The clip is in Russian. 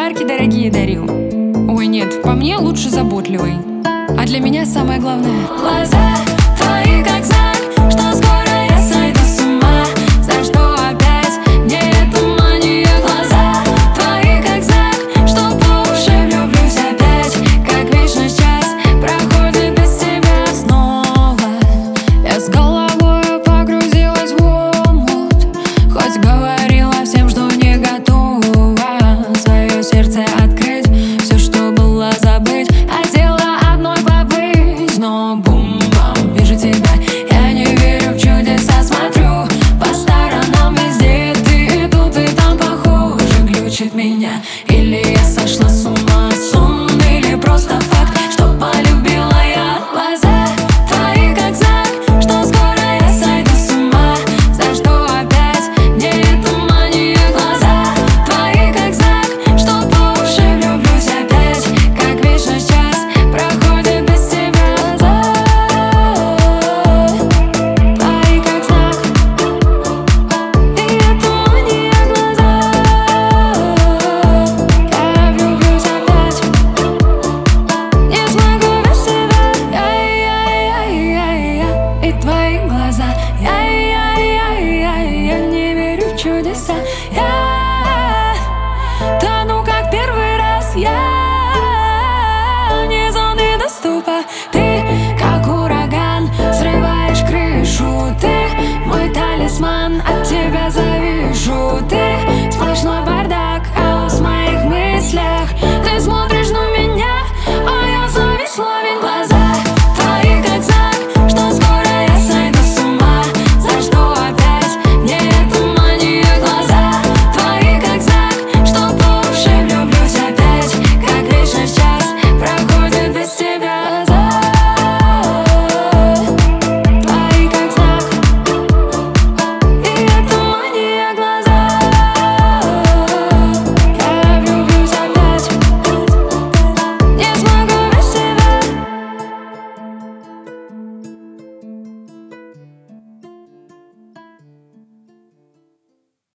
подарки дорогие дарил. Ой, нет, по мне лучше заботливый. А для меня самое главное — глаза твои как знак, что скоро я сойду с ума. За что опять мне эта мания? Глаза твои как знак, что по уши влюблюсь опять. Как вечность час проходит без тебя снова. Я с головой погрузилась в омут, хоть говорила всем, что не готова свое сердце открыть, все, что было, забыть. Хотела одной побыть, но бум-бам, вижу тебя.